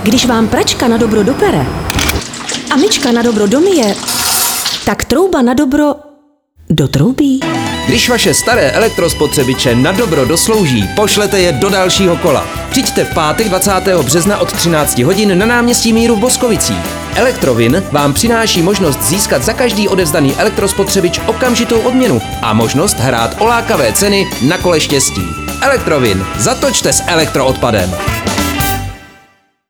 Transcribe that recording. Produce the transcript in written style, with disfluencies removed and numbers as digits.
Když vám pračka na dobro dopere a myčka na dobro domyje, tak trouba na dobro dotroubí. Když vaše staré elektrospotřebiče na dobro doslouží, pošlete je do dalšího kola. Přijďte v pátek 20. března od 13 hodin na náměstí Míru v Boskovicích. Elektrovin vám přináší možnost získat za každý odevzdaný elektrospotřebič okamžitou odměnu a možnost hrát o lákavé ceny na kole štěstí. Elektrovin. Zatočte s elektroodpadem.